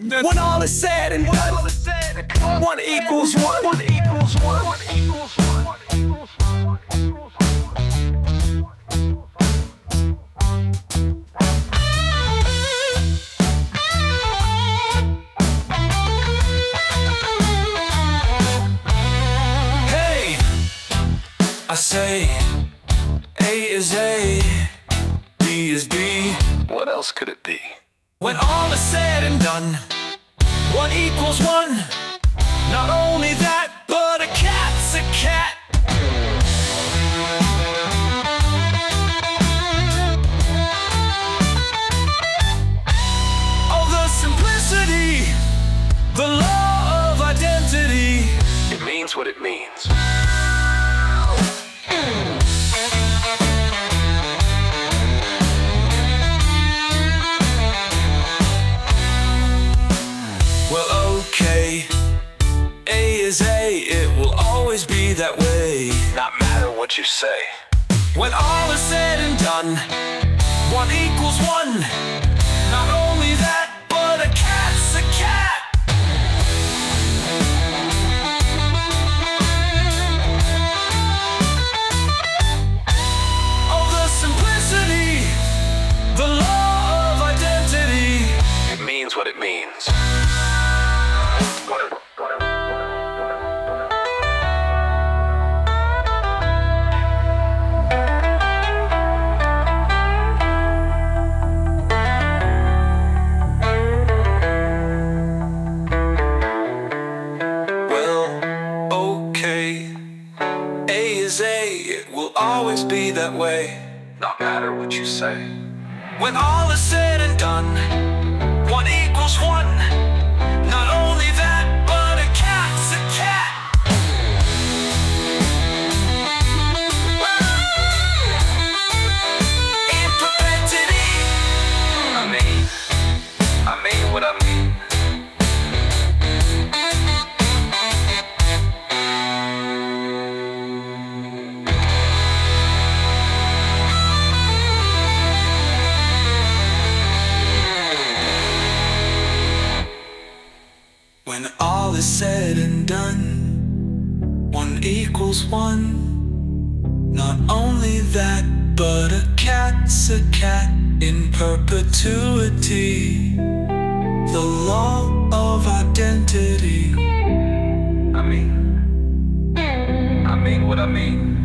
When all is said and done, one equals one. One equals one. One equals one. One equals one. Hey, I say, A is A, B is B. What else could it be? When all is said and done, one equals one. Not only that, but a cat's a cat. Oh, the simplicity, the law of identity. It means what it means. Well, okay, A is A, it will always be that way. Not matter what you say. When all is said and done, one equals one. Not only that, but a cat's a cat. Oh, the simplicity, the law of identity. It means what it means. It will always be that way. No matter what you say. When all is said and done, one equals one. Not only that, but a cat's a cat. In perpetuity. I mean what I mean. When all is said and done, one equals one. Not only that, but a cat's a cat in perpetuity. The law of identity. I mean what I mean.